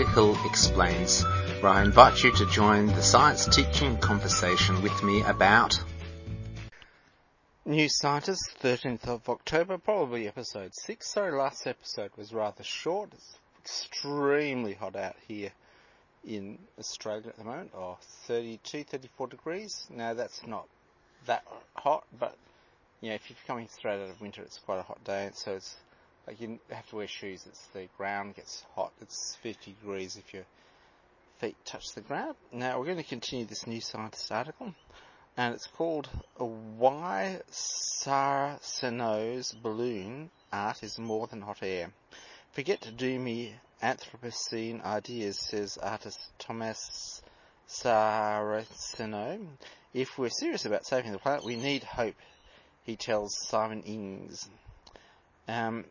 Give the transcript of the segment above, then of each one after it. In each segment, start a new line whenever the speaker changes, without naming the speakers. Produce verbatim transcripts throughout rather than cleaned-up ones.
Hill Explains, where I invite you to join the science teaching conversation with me about New Scientist, thirteenth of October, probably episode six. Sorry, last episode was rather short. It's extremely hot out here in Australia at the moment, or thirty-two, thirty-four degrees. Now that's not that hot, but you know, if you're coming straight out of winter, it's quite a hot day, and so it's like you have to wear shoes. It's the ground gets hot. It's fifty degrees if your feet touch the ground. Now we're going to continue this New Scientist article, and it's called "Why Sarceno's Balloon Art is More Than Hot Air." Forget doomy Anthropocene ideas, says artist Thomas Saraceno. If we're serious about saving the planet, we need hope, he tells Simon Ings. Um,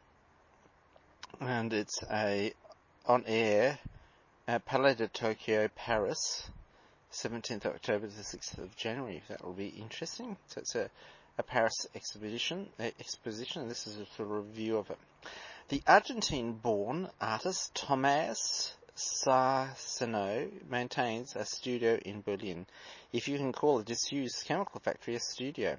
and it's a on air at Palais de Tokyo, Paris, seventeenth of October to the sixth of January. That will be interesting. So it's a, a Paris exhibition, uh, exposition, and this is a sort of review of it. The Argentine-born artist Tomás Saraceno maintains a studio in Berlin, if you can call a disused chemical factory a studio.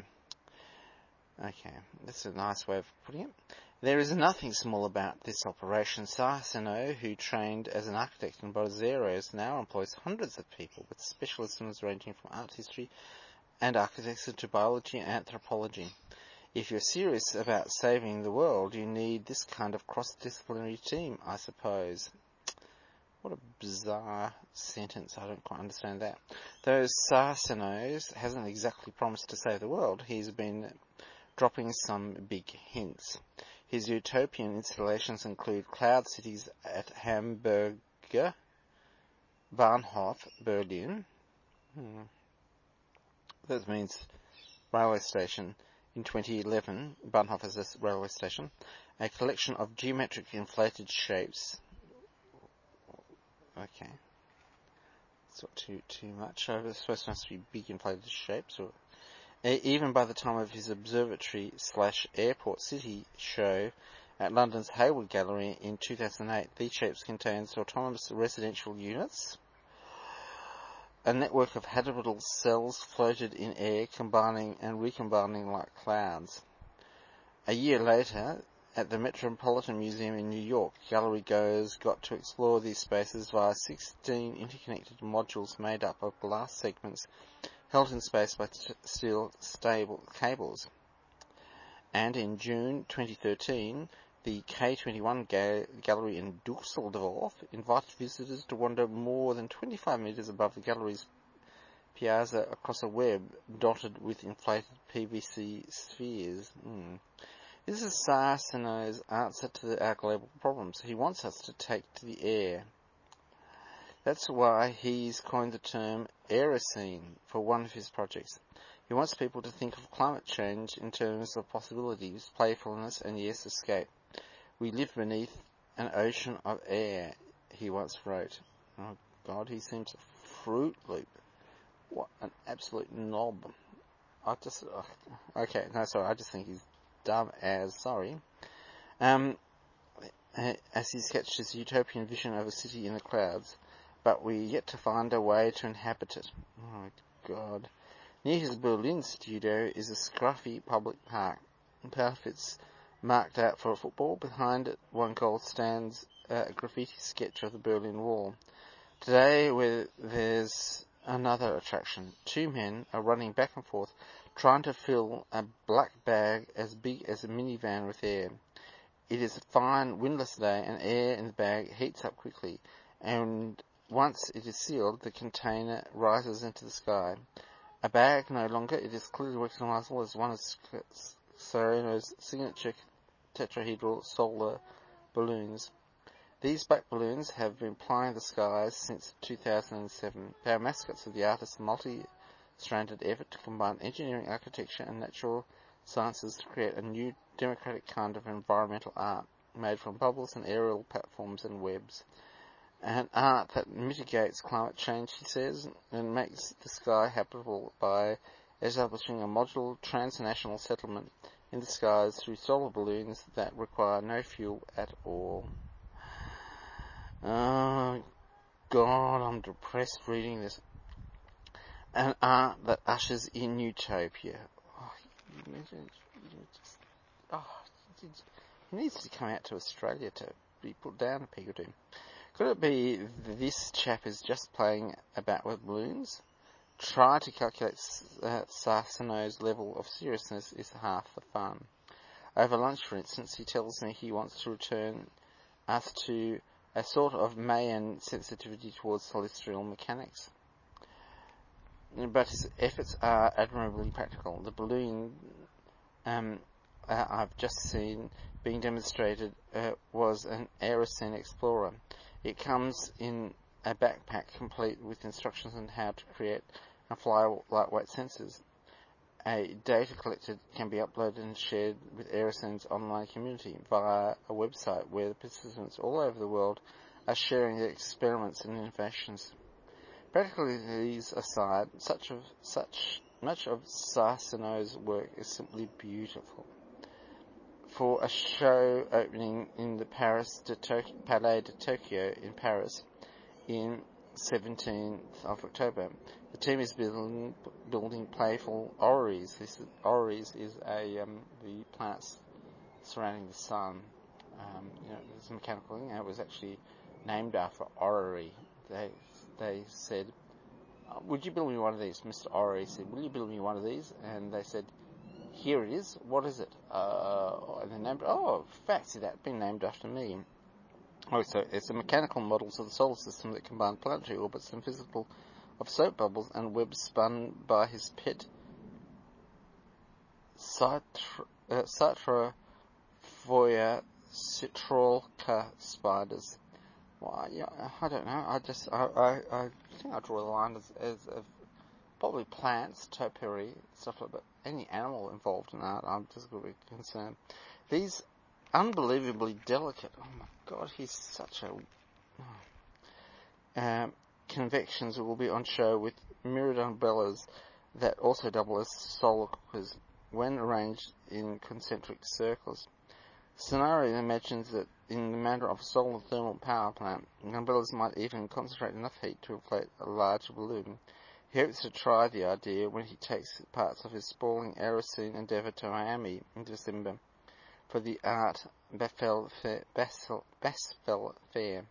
Okay, that's a nice way of putting it. There is nothing small about this operation. Saraceno, who trained as an architect in Buenos Aires, now employs hundreds of people with specialisms ranging from art history and architecture to biology and anthropology. If you're serious about saving the world, you need this kind of cross-disciplinary team, I suppose. What a bizarre sentence. I don't quite understand that. Though Saraceno hasn't exactly promised to save the world, he's been dropping some big hints. His utopian installations include cloud cities at Hamburger Bahnhof, Berlin. Hmm. That means railway station. In twenty eleven, Bahnhof is a railway station. A collection of geometric inflated shapes. Okay. It's not too too much. It's supposed to be big inflated shapes. Or, even by the time of his observatory slash airport city show at London's Hayward Gallery in two thousand eight, these shapes contained autonomous residential units. A network of habitable cells floated in air, combining and recombining like clouds. A year later, at the Metropolitan Museum in New York, gallery goers got to explore these spaces via sixteen interconnected modules made up of glass segments held in space by t- steel stable cables. And in June twenty thirteen, the K twenty-one ga- gallery in Dusseldorf invited visitors to wander more than twenty-five metres above the gallery's piazza across a web dotted with inflated P V C spheres. Mm. This is Saraceno's answer to the, our global problems. He wants us to take to the air. That's why he's coined the term aeroscene for one of his projects. He wants people to think of climate change in terms of possibilities, playfulness, and yes, escape. We live beneath an ocean of air, he once wrote. Oh God, he seems a Fruit Loop. What an absolute knob. I just, uh, okay, no, sorry, I just think he's dumb as, sorry. Um, as he sketched his utopian vision of a city in the clouds, but we're yet to find a way to inhabit it. Oh God. Near his Berlin studio is a scruffy public park. Part of it's marked out for football. Behind it, one goal stands a graffiti sketch of the Berlin Wall. Today, where there's another attraction. Two men are running back and forth, trying to fill a black bag as big as a minivan with air. It is a fine, windless day, and air in the bag heats up quickly, and once it is sealed, the container rises into the sky. A bag no longer, it is clearly recognizable as one of Saraceno's signature tetrahedral solar balloons. These black balloons have been plying the skies since two thousand seven. They are mascots of the artist's multi-stranded effort to combine engineering, architecture, and natural sciences to create a new democratic kind of environmental art, made from bubbles and aerial platforms and webs. An art that mitigates climate change, he says, and makes the sky habitable by establishing a modular transnational settlement in the skies through solar balloons that require no fuel at all. Oh, God, I'm depressed reading this. An art that ushers in utopia. Oh, you you just, oh, he needs to come out to Australia to be put down a peg or two. Could it be this chap is just playing about with balloons? Try to calculate uh, Sarceno's level of seriousness is half the fun. Over lunch, for instance, he tells me he wants to return us to a sort of Mayan sensitivity towards celestial mechanics. But his efforts are admirably practical. The balloon um, uh, I've just seen being demonstrated uh, was an Aeroscene Explorer. It comes in a backpack complete with instructions on how to create and fly lightweight sensors. A data collected can be uploaded and shared with Aeroscene's online community via a website where the participants all over the world are sharing their experiments and innovations. Practically these aside, such of such much of Sarceno's work is simply beautiful. For a show opening in the Paris de Tok- Palais de Tokyo in Paris in seventeenth of October, the team is building, building playful orreries. This is, orreries is a um, the planets surrounding the sun. Um, you know, it's a mechanical thing, and it was actually named after orrery. They they said, "Would you build me one of these?" Mister Orrery said, "Will you build me one of these?" And they said, "Here it is. What is it?" Uh, and they named, oh, fancy that, been named after me. Oh, so it's a mechanical models of the solar system that combine planetary orbits and physical of soap bubbles and webs spun by his pet Citra, uh, Citrofolia citralca spiders. Well, yeah, I don't know. I just, I, I, I think I draw the line as, as of probably plants, topiary, stuff like that. Any animal involved in that, I'm just going to be concerned. These unbelievably delicate, oh my God, he's such a, oh. um, convections will be on show with mirrored umbrellas that also double as solar cookers when arranged in concentric circles. Scenario imagines that in the manner of a solar thermal power plant, the umbrellas might even concentrate enough heat to inflate a larger balloon. He hopes to try the idea when he takes parts of his sprawling Aeroscene endeavour to Miami in December for the Art Basel Fair. Basel, Basel Fair.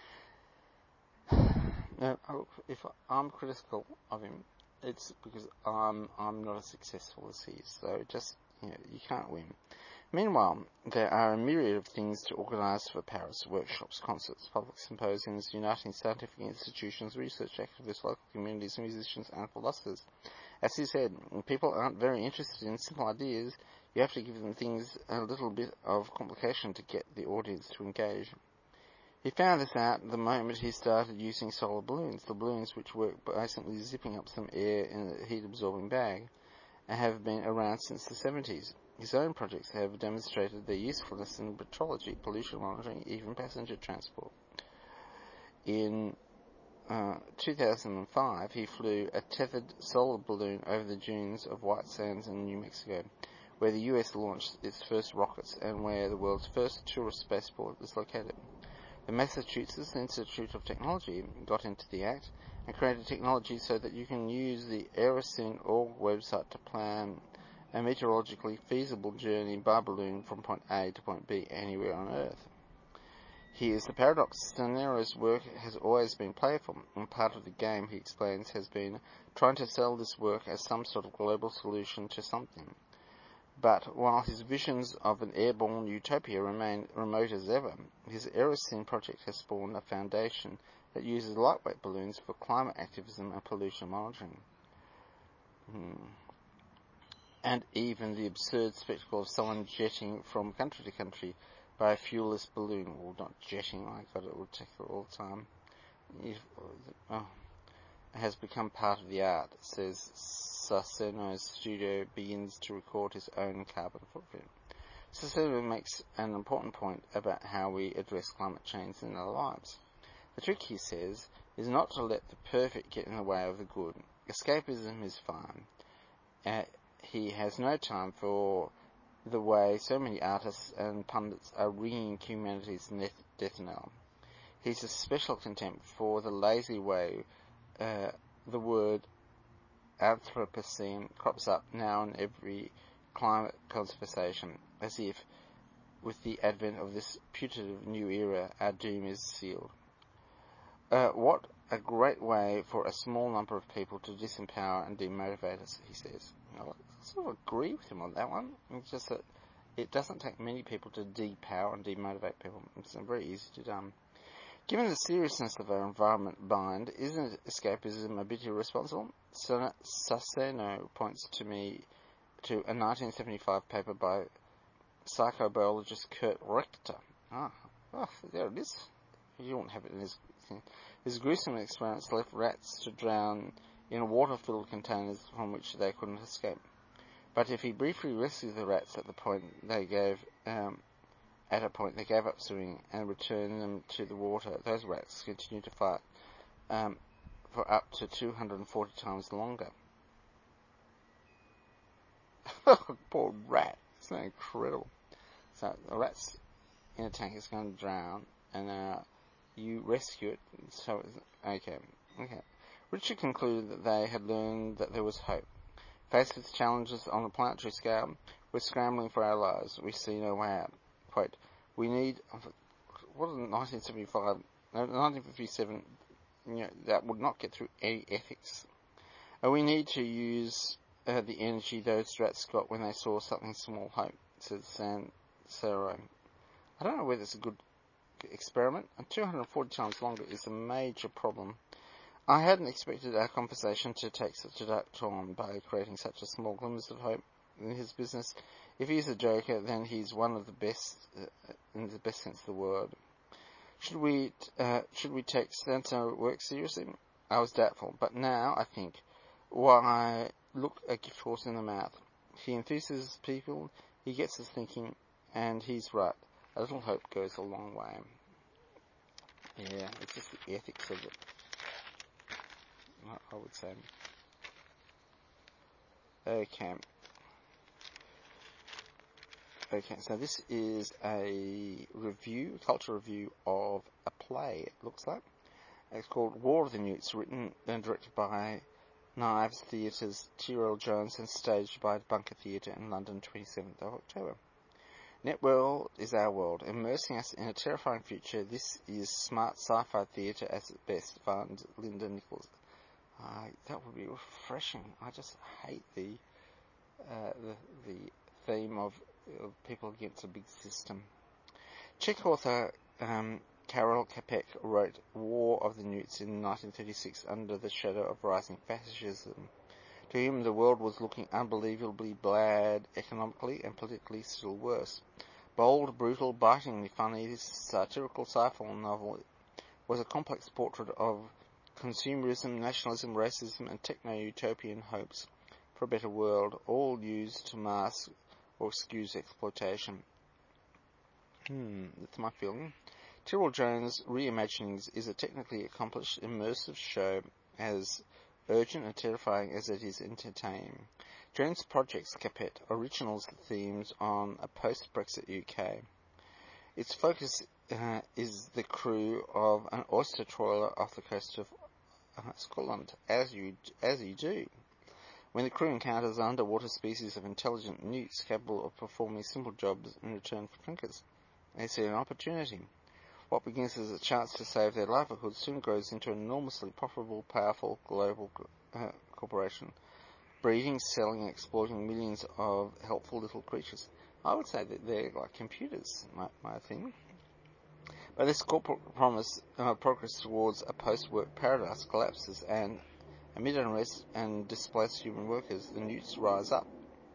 Now, if I'm critical of him, it's because I'm I'm not as successful as he is. So just, you know, you can't win. Meanwhile, there are a myriad of things to organise for Paris: workshops, concerts, public symposiums, uniting scientific institutions, research activists, local communities, musicians and philosophers. As he said, people aren't very interested in simple ideas. You have to give them things a little bit of complication to get the audience to engage. He found this out the moment he started using solar balloons, the balloons which work by simply zipping up some air in a heat-absorbing bag, and have been around since the seventies. His own projects have demonstrated their usefulness in metrology, pollution monitoring, even passenger transport. In uh, two thousand five, he flew a tethered solar balloon over the dunes of White Sands in New Mexico, where the U S launched its first rockets and where the world's first tourist spaceport is located. The Massachusetts Institute of Technology got into the act and created technology so that you can use the Aeroscene dot org website to plan a meteorologically feasible journey by balloon from point A to point B anywhere on Earth. Here's the paradox. Sarceno's work has always been playful, and part of the game, he explains, has been trying to sell this work as some sort of global solution to something. But while his visions of an airborne utopia remain remote as ever, his Aeroscene project has spawned a foundation that uses lightweight balloons for climate activism and pollution monitoring. Hmm. And even the absurd spectacle of someone jetting from country to country by a fuelless balloon, or not jetting, I got it, would take it all the time, oh, has become part of the art, says Sarceno's studio begins to record his own carbon footprint. Sarceno makes an important point about how we address climate change in our lives. The trick, he says, is not to let the perfect get in the way of the good. Escapism is fine. Uh, he has no time for the way so many artists and pundits are ringing humanity's death knell. He's a special contempt for the lazy way uh, the word Anthropocene crops up now in every climate conversation, as if, with the advent of this putative new era, our doom is sealed. Uh, what a great way for a small number of people to disempower and demotivate us, he says. I sort of agree with him on that one. It's just that it doesn't take many people to depower and demotivate people. It's very easy to do. Given the seriousness of our environment bind, isn't escapism a bit irresponsible? Sassano points to me to a nineteen seventy-five paper by psychobiologist Kurt Richter. Ah, oh, there it is. You won't have it in his thing. His gruesome experiments left rats to drown in water-filled containers from which they couldn't escape. But if he briefly rescued the rats at the point they gave um, At a point, they gave up swimming and returned them to the water. Those rats continued to fight um, for up to two hundred forty times longer. Poor rat. Isn't that incredible? So, the rat's in a tank is going to drown, and uh, you rescue it. So, okay. okay. Richard concluded that they had learned that there was hope. Faced with challenges on a planetary scale, we're scrambling for our lives. We see no way out. Quote, we need, what in nineteen seventy-five, no, nineteen fifty-seven, you know, that would not get through any ethics. Uh, we need to use uh, the energy those rats got when they saw something small hope, said San Saro. I don't know whether it's a good experiment, and two hundred forty times longer is a major problem. I hadn't expected our conversation to take such a dark turn by creating such a small glimmers of hope in his business. If he's a joker, then he's one of the best, uh, in the best sense of the word. Should we, uh, should we take Stanton work seriously? I was doubtful, but now I think, why look a gift horse in the mouth? He enthuses people, he gets us thinking, and he's right. A little hope goes a long way. Yeah, it's just the ethics of it, I would say. Okay. Okay, so this is a review, culture review of a play, it looks like. It's called War of the Newts, written and directed by Knives Theatre's Tyrell Jones and staged by Bunker Theatre in London, twenty-seventh of October. Networld is our world, immersing us in a terrifying future. This is smart sci-fi theatre at its best, found Linda Nichols. Uh, that would be refreshing. I just hate the uh, the, the theme of of people against a big system. Czech author um, Karel Čapek wrote War of the Newts in nineteen thirty-six under the shadow of rising fascism. To him, the world was looking unbelievably bad economically and politically still worse. Bold, brutal, bitingly funny, this satirical sci-fi novel was a complex portrait of consumerism, nationalism, racism, and techno-utopian hopes for a better world, all used to mask or excuse exploitation. Hmm, that's my feeling. Tyrell Jones' Reimaginings is a technically accomplished, immersive show as urgent and terrifying as it is entertaining. Jones projects Capet originals themes on a post-Brexit U K. Its focus uh, is the crew of an oyster trawler off the coast of uh, Scotland, as you as you do. When the crew encounters an underwater species of intelligent newts capable of performing simple jobs in return for trinkets, they see an opportunity. What begins as a chance to save their livelihood soon grows into an enormously profitable, powerful global uh, corporation, breeding, selling, and exploiting millions of helpful little creatures. I would say that they're like computers, my, my thing. But this corporate promise, uh, progress towards a post-work paradise collapses, and amid unrest and displaced human workers, the newts rise up.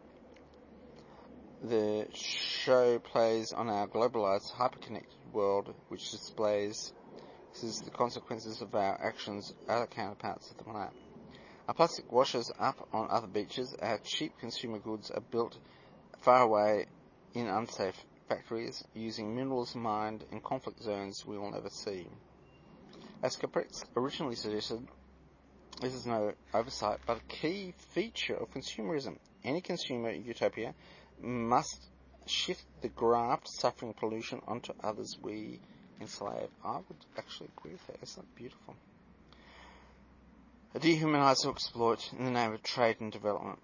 The show plays on our globalized, hyper-connected world, which displays the consequences of our actions at other counterparts of the planet. Our plastic washes up on other beaches, our cheap consumer goods are built far away in unsafe factories, using minerals mined in conflict zones we will never see. As Caprex originally suggested, this is no oversight, but a key feature of consumerism. Any consumer utopia must shift the graft suffering pollution onto others we enslaved. I would actually agree with that. Isn't that beautiful? Dehumanize or exploit in the name of trade and development.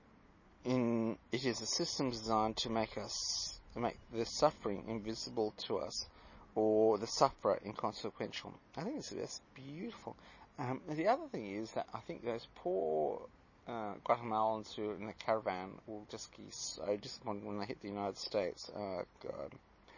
In it is a system designed to make us to make the suffering invisible to us, or the sufferer inconsequential. I think it's that's beautiful. Um, the other thing is that I think those poor uh, Guatemalans who are in the caravan will just be so disappointed when they hit the United States. Oh God!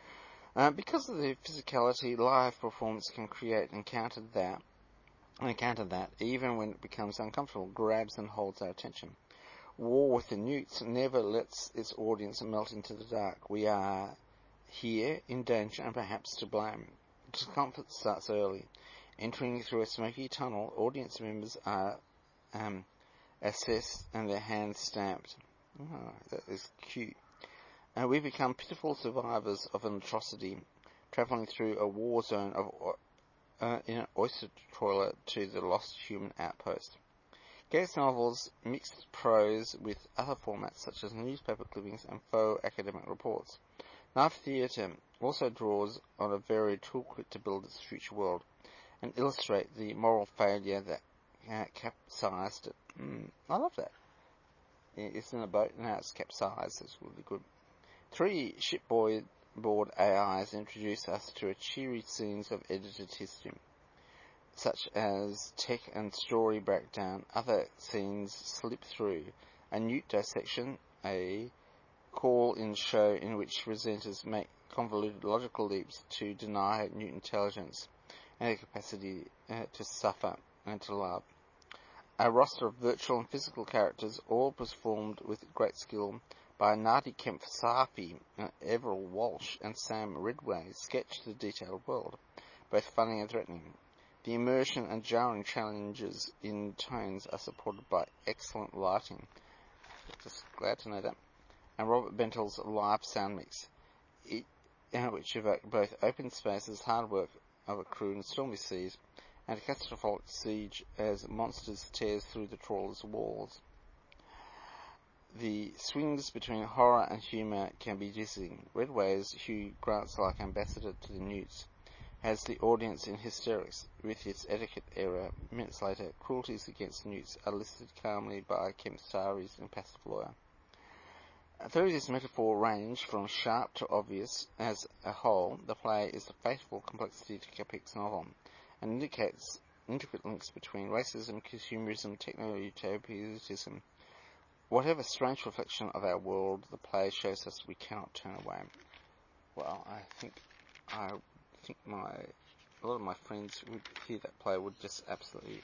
Uh, because of the physicality, live performance can create and counter that, and counter that, even when it becomes uncomfortable, grabs and holds our attention. War with the Newts never lets its audience melt into the dark. We are here, in danger, and perhaps to blame. Discomfort starts early. Entering through a smoky tunnel, audience members are um, assessed and their hands stamped. Oh, that is cute. Uh, we become pitiful survivors of an atrocity, travelling through a war zone of uh, in an oyster toilet to the lost human outpost. Gates novels mixed prose with other formats such as newspaper clippings and faux academic reports. Live theatre also draws on a varied toolkit to build its future world and illustrate the moral failure that uh, capsized it. Mm, I love that. It's in a boat, now it's capsized. It's really good. Three shipboard board A Is introduce us to a cheery scenes of edited history, such as tech and story breakdown. Other scenes slip through. A Newt dissection, a call-in show in which presenters make convoluted logical leaps to deny Newt intelligence and their capacity uh, to suffer and to love. A roster of virtual and physical characters, all performed with great skill by Nadi Kemp Safi, uh, Everil Walsh and Sam Ridway, sketch the detailed world, both funny and threatening. The immersion and jarring challenges in tones are supported by excellent lighting. Just glad to know that. And Robert Bentel's live sound mix, it, uh, which evoke both open spaces, hard work of a crew in stormy seas, and a catastrophic siege as monsters tears through the trawler's walls. The swings between horror and humour can be dizzying. Redway's Hugh Grant's like ambassador to the Newts has the audience in hysterics with its etiquette error. Minutes later, cruelties against Newts are listed calmly by Kemp Sari's impassive lawyer. Through this metaphor range from sharp to obvious as a whole, the play is the faithful complexity to Capek's novel, and indicates intricate links between racism, consumerism, techno-utopianism. Whatever strange reflection of our world the play shows us, we cannot turn away. Well, I think I think my a lot of my friends who would hear that play would just absolutely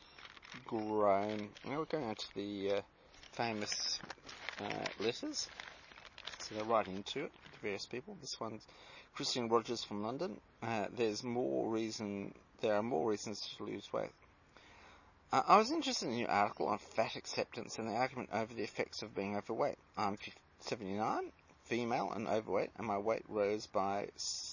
groan. Now we're going on to the uh, famous uh, letters. So they're writing into it to various people. This one's Christian Rogers from London. Uh, there's more reason. There are more reasons to lose weight. Uh, I was interested in your article on fat acceptance and the argument over the effects of being overweight. I'm seventy-nine, female and overweight, and my weight rose by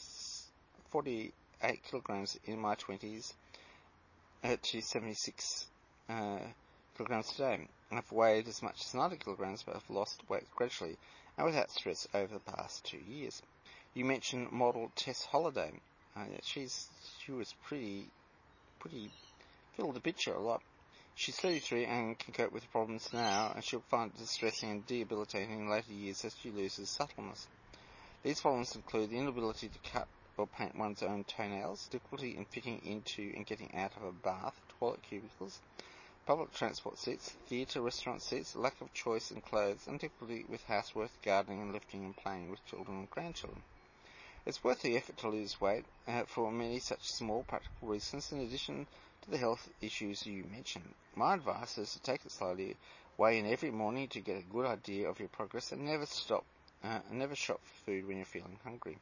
forty-eight kilograms in my twenties uh, to seventy-six uh, kilograms today. I've weighed as much as ninety kilograms, but I've lost weight gradually and without stress over the past two years. You mentioned model Tess Holliday. Uh, she's she was pretty pretty filled the picture a lot. She's thirty-three and can cope with problems now, and she'll find it distressing and debilitating in later years as she loses suppleness. These problems include the inability to cut or paint one's own toenails, difficulty in fitting into and getting out of a bath, toilet cubicles, public transport seats, theatre, restaurant seats, lack of choice in clothes, and difficulty with housework, gardening, and lifting and playing with children and grandchildren. It's worth the effort to lose weight uh, for many such small practical reasons, in addition to the health issues you mentioned. My advice is to take it slowly, weigh in every morning to get a good idea of your progress, and never stop, uh, and never shop for food when you're feeling hungry.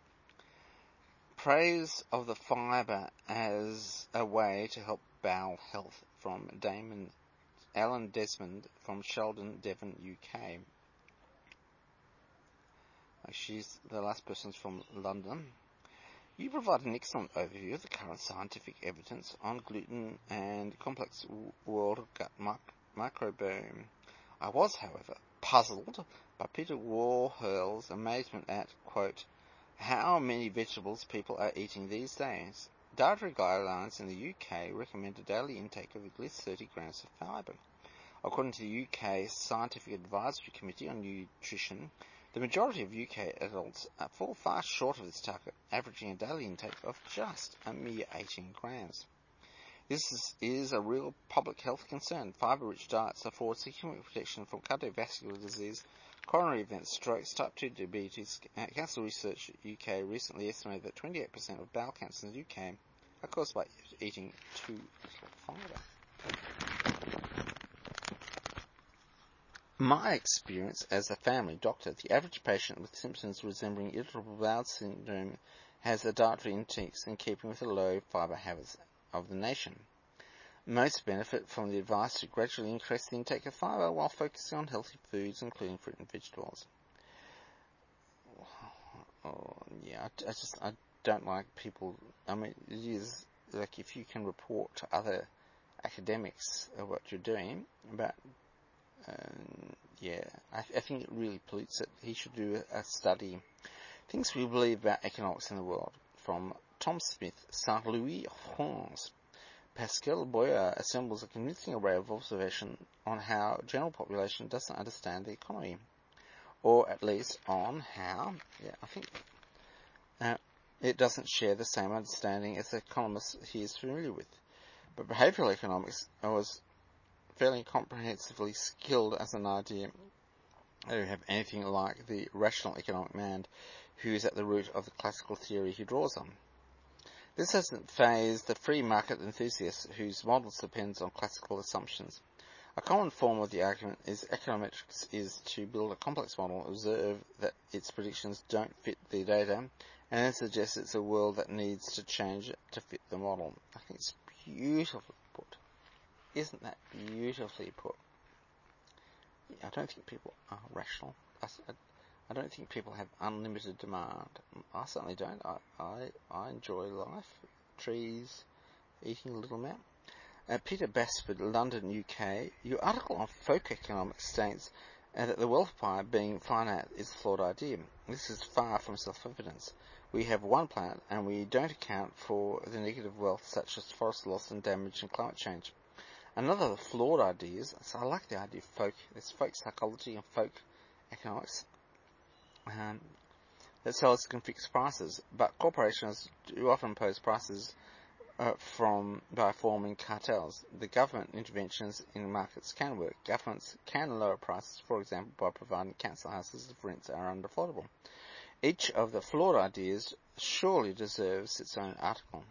Praise of the fibre as a way to help bowel health from Damon Alan Desmond from Sheldon, Devon, U K. She's the last person's from London. You provide an excellent overview of the current scientific evidence on gluten and complex w- world of gut mic- microbiome. I was, however, puzzled by Peter Warhol's amazement at, quote, How many vegetables people are eating these days? Dietary guidelines in the U K recommend a daily intake of at least thirty grams of fibre. According to the U K Scientific Advisory Committee on Nutrition, the majority of U K adults fall far short of this target, averaging a daily intake of just a mere eighteen grams. This is, is a real public health concern. Fibre-rich diets afford significant protection from cardiovascular disease, coronary events, strokes, type two diabetes. Cancer Research U K recently estimated that twenty-eight percent of bowel cancers in the U K are caused by eating too little fibre. My experience as a family doctor, the average patient with symptoms resembling irritable bowel syndrome has a dietary intake in keeping with the low fibre habits of the nation. Most benefit from the advice to gradually increase the intake of fibre while focusing on healthy foods, including fruit and vegetables. Oh, yeah, I, I just I don't like people. I mean, it is like if you can report to other academics of what you're doing, but um, yeah, I, I think it really pollutes it. He should do a, a study. Things we believe about economics in the world, from Tom Smith, Saint Louis, France. Pascal Boyer assembles a convincing array of observation on how general population doesn't understand the economy, or at least on how, yeah, I think uh, it doesn't share the same understanding as the economists he is familiar with. But behavioural economics was fairly comprehensively skilled as an idea. I don't have anything like the rational economic man who is at the root of the classical theory he draws on. This hasn't fazed the free market enthusiasts whose models depends on classical assumptions. A common form of the argument is econometrics is to build a complex model, observe that its predictions don't fit the data, and then suggest it's a world that needs to change to fit the model. I think it's beautifully put. Isn't that beautifully put? I don't think people are rational. I, I, I don't think people have unlimited demand. I certainly don't. I, I, I enjoy life, trees, eating a little amount. Uh, Peter Basford, London, U K. Your article on folk economics states uh, that the wealth pie being finite is a flawed idea. This is far from self-evidence. We have one planet and we don't account for the negative wealth such as forest loss and damage and climate change. Another of the flawed ideas, so I like the idea of folk, there's folk psychology and folk economics, um, that sellers can fix prices, but corporations do often impose prices uh, from by forming cartels. The government interventions in markets can work. Governments can lower prices, for example, by providing council houses if rents are unaffordable. Each of the flawed ideas surely deserves its own article.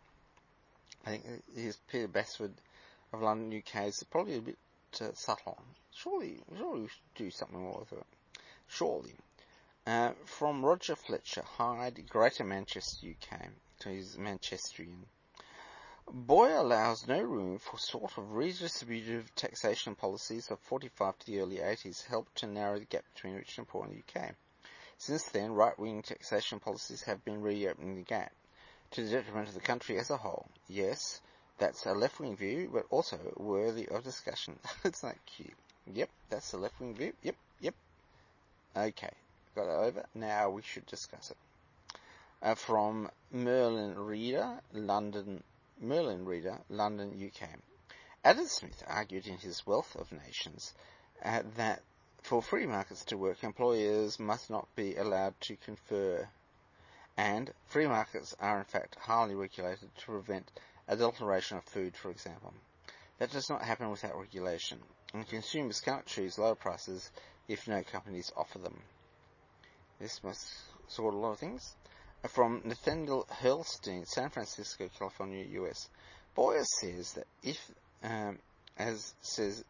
I think here's Peter Basford of London, U K, is probably a bit uh, subtle. Surely, surely we should do something more with it. Surely. Uh, from Roger Fletcher, Hyde, Greater Manchester, U K. So he's Manchesterian. Boyer allows no room for sort of redistributive taxation policies of forty-five to the early eighties helped to narrow the gap between rich and poor in the U K. Since then, right-wing taxation policies have been reopening the gap, to the detriment of the country as a whole. Yes, that's a left-wing view, but also worthy of discussion. It's not cute. Yep, that's a left-wing view. Yep, yep. Okay, got it over. Now we should discuss it. Uh, from Merlin Reader, London, Merlin Reader, London, U K. Adam Smith argued in his Wealth of Nations uh, that for free markets to work, employers must not be allowed to confer, and free markets are in fact highly regulated to prevent adulteration of food, for example. That does not happen without regulation, and consumers cannot choose lower prices if no companies offer them. This must sort a lot of things. From Nathaniel Hurlstein, San Francisco, California, U S. Boyer says that if, um, as says,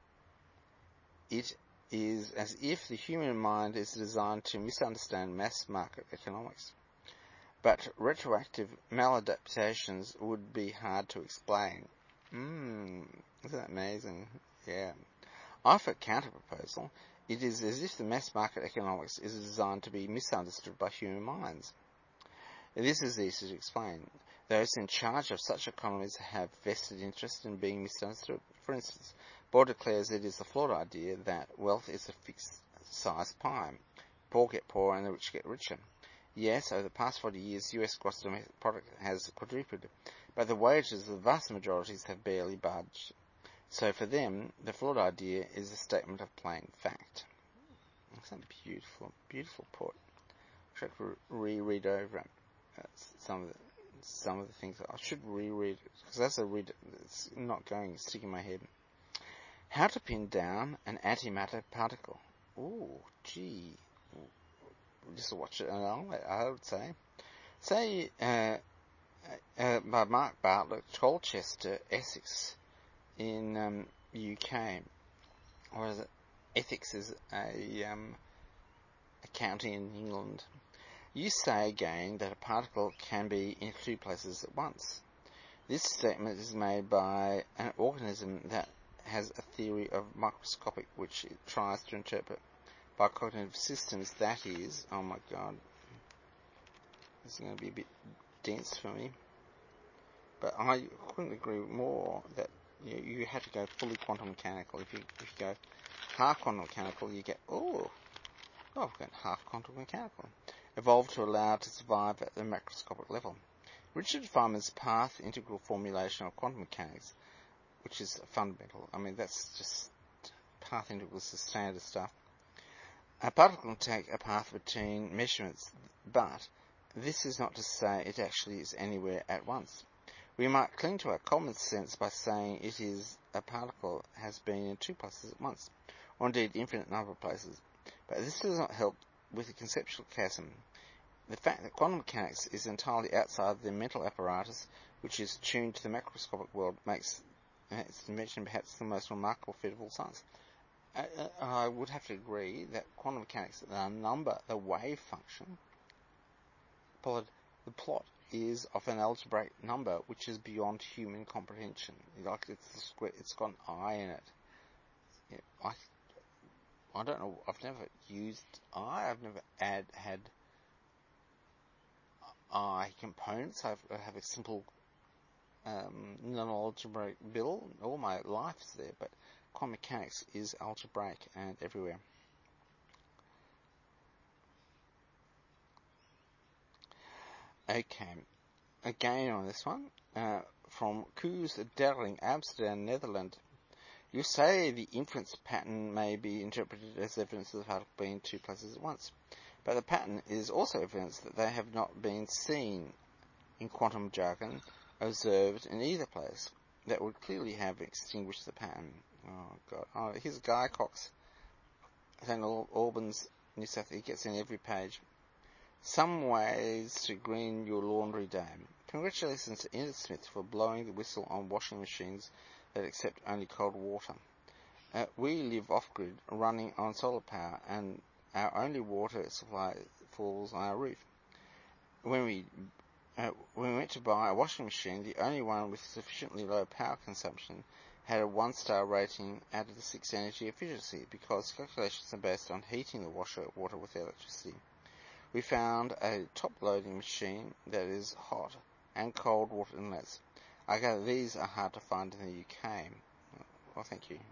it is as if the human mind is designed to misunderstand mass market economics. But retroactive maladaptations would be hard to explain. Mmm, isn't that amazing? Yeah. I offer a counter-proposal. It is as if the mass market economics is designed to be misunderstood by human minds. This is easy to explain. Those in charge of such economies have vested interest in being misunderstood. For instance, Bohr declares it is a flawed idea that wealth is a fixed size pie. Poor get poorer and the rich get richer. Yes, over the past forty years, U S gross domestic product has quadrupled, but the wages of the vast majorities have barely budged. So for them, the flawed idea is a statement of plain fact. It's a beautiful, beautiful put. I should reread over uh, some of the some of the things. I should reread it because as I read it, it's not going to stick in my head. How to pin down an antimatter particle. Ooh, gee. Just watch it along, I would say. Say, uh, uh, by Mark Bartlett, Colchester, Essex, in um, U K, or is it Essex is a, um, a county in England. You say again that a particle can be in two places at once. This statement is made by an organism that has a theory of microscopic which it tries to interpret by cognitive systems. That is, oh my god, this is going to be a bit dense for me, but I couldn't agree more that you, know, you have to go fully quantum mechanical. If you if you go half quantum mechanical, you get oh, oh I've got half quantum mechanical. Evolved to allow it to survive at the macroscopic level. Richard Feynman's path integral formulation of quantum mechanics, which is fundamental. I mean, that's just path integrals is standard stuff. A particle can take a path between measurements, but this is not to say it actually is anywhere at once. We might cling to our common sense by saying it is a particle has been in two places at once, or indeed infinite number of places. But this does not help with the conceptual chasm. The fact that quantum mechanics is entirely outside the mental apparatus, which is tuned to the macroscopic world, makes its dimension perhaps the most remarkable feat of all science. I, I would have to agree that quantum mechanics, the number, the wave function, plot, the plot is of an algebraic number which is beyond human comprehension. Like it's the square, it's got an I in it. Yeah, I, I don't know. I've never used I. I've never add, had I components. I've, I have a simple um, non-algebraic bill. All my life's there, but quantum mechanics is algebraic and everywhere. Okay, again on this one, uh, from Koos Derling, Amsterdam, Netherlands. You say the inference pattern may be interpreted as evidence of the particle being two places at once, but the pattern is also evidence that they have not been seen, in quantum jargon, observed in either place. That would clearly have extinguished the pattern. Oh god. Oh, here's Guy Cox, Saint Albans, New South. He gets in every page. Some ways to green your laundry day. Congratulations to Enid Smith for blowing the whistle on washing machines that accept only cold water. Uh, we live off-grid, running on solar power, and our only water supply falls on our roof. When we uh, when we went to buy a washing machine, the only one with sufficiently low power consumption had a one-star rating out of the six energy efficiency because calculations are based on heating the washer water with electricity. We found a top-loading machine that is hot and cold water inlets. I gather these are hard to find in the U K. Well, thank you.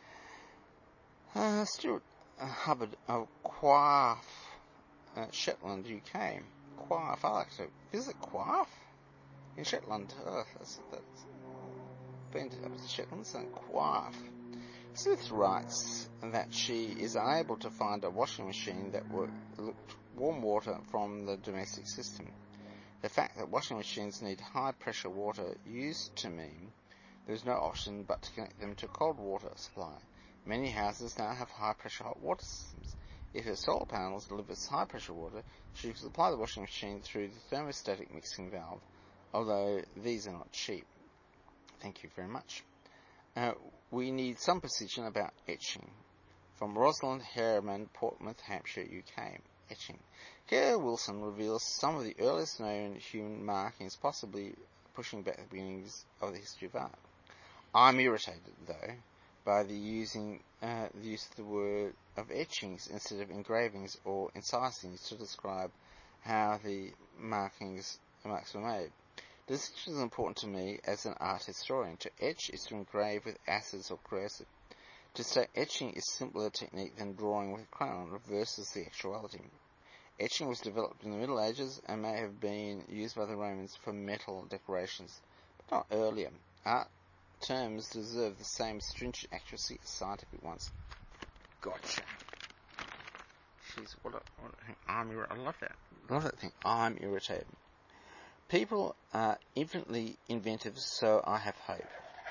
Uh, Stuart uh, Hubbard of Quaff, uh, Shetland, U K. Quaff. I like to visit Quaff in Shetland. Oh, that's, that's been to, to Shetland, so Quaff. Smith writes that she is unable to find a washing machine that worked warm water from the domestic system. The fact that washing machines need high-pressure water used to mean there is no option but to connect them to cold water supply. Many houses now have high-pressure hot water systems. If her solar panels delivers high-pressure water, she can supply the washing machine through the thermostatic mixing valve, although these are not cheap. Thank you very much. Uh, we need some precision about etching. From Rosalind Harriman, Portsmouth, Hampshire, U K. Etching. Claire Wilson reveals some of the earliest known human markings, possibly pushing back the beginnings of the history of art. I'm irritated, though, by the using uh, the use of the word of etchings instead of engravings or incisings to describe how the markings marks were made. This is important to me as an art historian. To etch is to engrave with acids or corrosive. To say etching is simpler technique than drawing with a crayon reverses the actuality. Etching was developed in the Middle Ages and may have been used by the Romans for metal decorations, but not earlier. Art terms deserve the same stringent accuracy as scientific ones. Gotcha. Jeez, what a, what a thing. I'm ir- I love that. I love that thing. I'm irritated. People are infinitely inventive, so I have hope.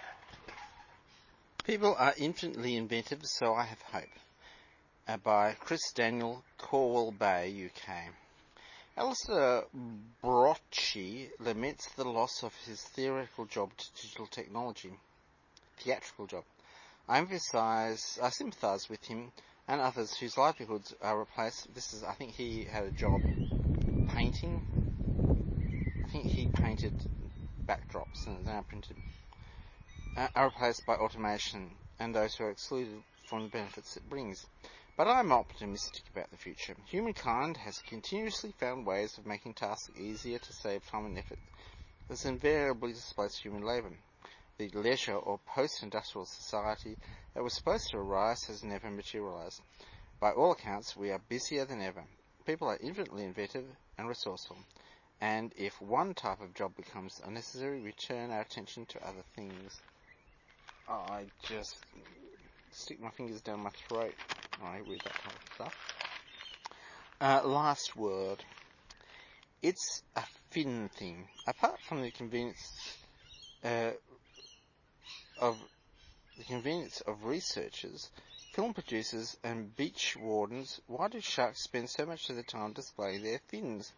People are infinitely inventive, so I have hope. Uh, by Chris Daniel, Corwell Bay, U K. Alistair Brocchi laments the loss of his theoretical job to digital technology. Theatrical job. I emphasize, I sympathise with him and others whose livelihoods are replaced. This is, I think he had a job painting. I think he painted backdrops and now printed. Uh, are replaced by automation and those who are excluded from the benefits it brings. But I'm optimistic about the future. Humankind has continuously found ways of making tasks easier to save time and effort. This invariably displaces human labour. The leisure or post-industrial society that was supposed to arise has never materialised. By all accounts, we are busier than ever. People are infinitely inventive and resourceful. And if one type of job becomes unnecessary, we turn our attention to other things. I just stick my fingers down my throat when I read that type of stuff. Uh, last word. It's a fin thing. Apart from the convenience uh, of the convenience of researchers, film producers, and beach wardens, why do sharks spend so much of their time displaying their fins?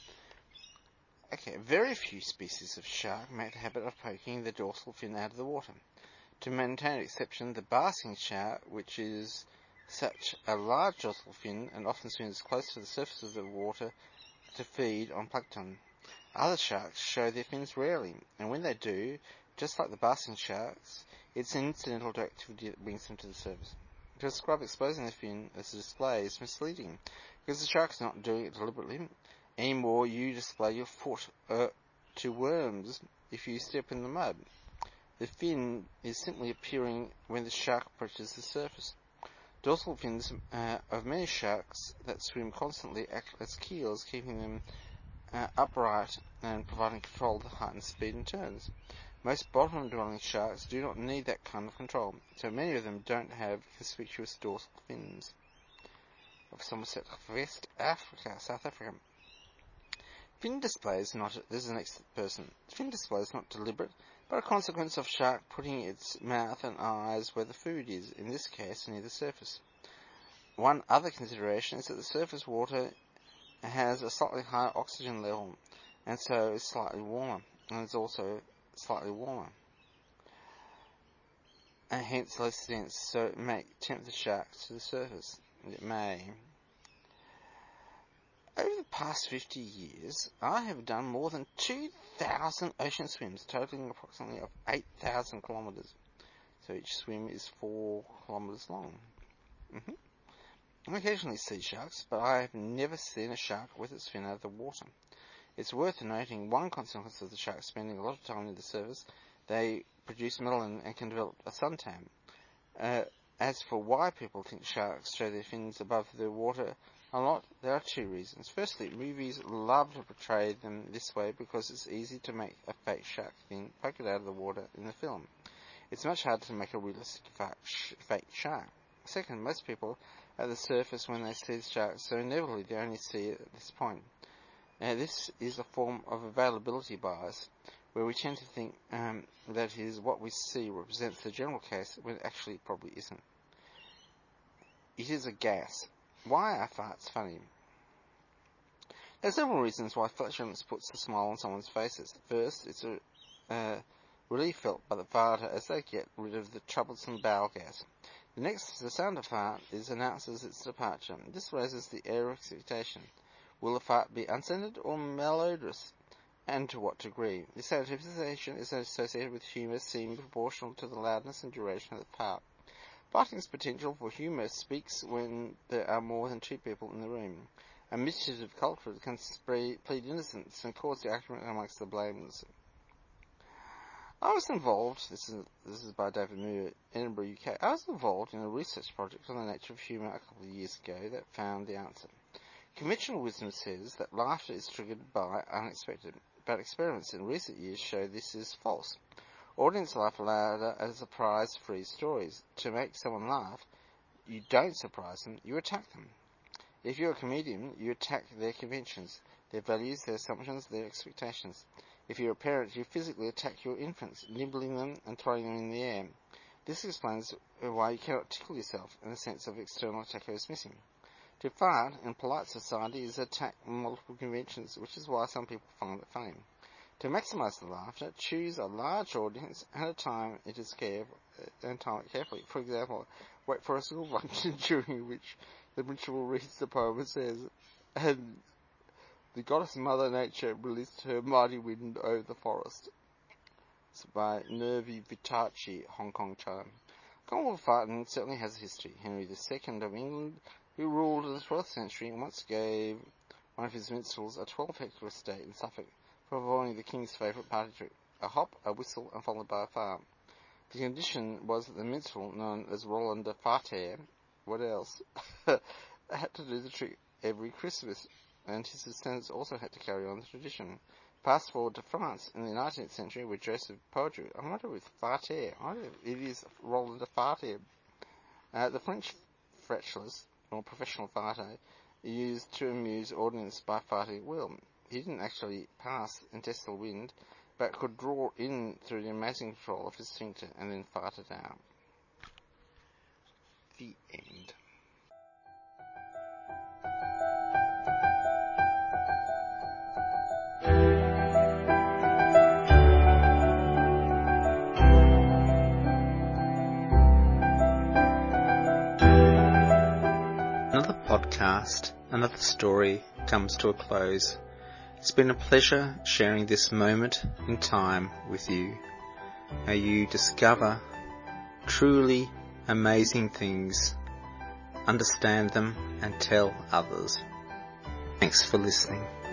Okay, very few species of shark make the habit of poking the dorsal fin out of the water. To maintain exception, the basking shark, which is such a large dorsal fin and often swims close to the surface of the water to feed on plankton. Other sharks show their fins rarely, and when they do, just like the basking sharks, it's incidental to activity that brings them to the surface. To describe exposing the fin as a display is misleading, because the shark's not doing it deliberately. Any more you display your foot uh, to worms if you step in the mud. The fin is simply appearing when the shark approaches the surface. Dorsal fins uh, of many sharks that swim constantly act as keels, keeping them uh, upright and providing control of the height and speed and turns. Most bottom-dwelling sharks do not need that kind of control, so many of them don't have conspicuous dorsal fins. Of Somerset, West Africa, South Africa. Fin display is not, this is the next person, fin display is not deliberate, but a consequence of shark putting its mouth and eyes where the food is, in this case near the surface. One other consideration is that the surface water has a slightly higher oxygen level, and so is slightly warmer, and is also slightly warmer, and hence less dense, so it may tempt the shark to the surface. It may. Over the past fifty years, I have done more than two thousand ocean swims, totaling approximately of eight thousand kilometres. So each swim is four kilometres long. Mm-hmm. I occasionally see sharks, but I have never seen a shark with its fin out of the water. It's worth noting one consequence of the shark spending a lot of time near the surface, they produce melanin and can develop a suntan. Uh, as for why people think sharks show their fins above the water a lot, there are two reasons. Firstly, movies love to portray them this way because it's easy to make a fake shark fin poke it out of the water in the film. It's much harder to make a realistic fake shark. Second, most people are at the surface when they see the shark, so inevitably they only see it at this point. Now, this is a form of availability bias, where we tend to think um, that is what we see represents the general case, when it actually probably isn't. It is a gas. Why are farts funny? There are several reasons why flatulence puts a smile on someone's faces. First, it's a uh, relief felt by the farter as they get rid of the troublesome bowel gas. The next, the sound of fart is announces its departure. This raises the air of expectation. Will the fart be unscented or malodorous? And to what degree? This anticipation is associated with humour seeming proportional to the loudness and duration of the fart. Farting's potential for humour speaks when there are more than two people in the room. A mischievous culture can spray, plead innocence and cause the argument amongst the blameless. I was involved, this is, this is by David Muir, Edinburgh, U K, I was involved in a research project on the nature of humour a couple of years ago that found the answer. Conventional wisdom says that laughter is triggered by unexpected, but experiments in recent years show this is false. Audience laugh louder at surprise-free stories. To make someone laugh, you don't surprise them, you attack them. If you're a comedian, you attack their conventions, their values, their assumptions, their expectations. If you're a parent, you physically attack your infants, nibbling them and throwing them in the air. This explains why you cannot tickle yourself, and the sense of external attack is missing. To fart in polite society is attack multiple conventions, which is why some people find it funny. To maximize the laughter, choose a large audience at a time it is careful, and time it carefully. For example, wait for a school function during which the principal reads the poem and says, and the goddess Mother Nature released her mighty wind over the forest. It's by Nervi Vitachi, Hong Kong, China. Commonwealth farting certainly has a history. Henry the Second of England, who ruled in the twelfth century, once gave one of his minstrels a twelve-hectare estate in Suffolk for avoiding the king's favourite party trick, a hop, a whistle, and followed by a fart. The condition was that the minstrel, known as Roland de Fartere, what else, had to do the trick every Christmas, and his descendants also had to carry on the tradition. Fast forward to France in the nineteenth century with Joseph Poitras. I wonder with Fartere. I wonder if it is Roland de Fartere. Uh, the French fretless, or professional farter, used to amuse audience by farting at will. He didn't actually pass intestinal wind, but could draw in through the amazing control of his sphincter and then fart it out. The end. Another podcast, another story comes to a close. It's been a pleasure sharing this moment in time with you. May you discover truly amazing things, understand them, and tell others. Thanks for listening.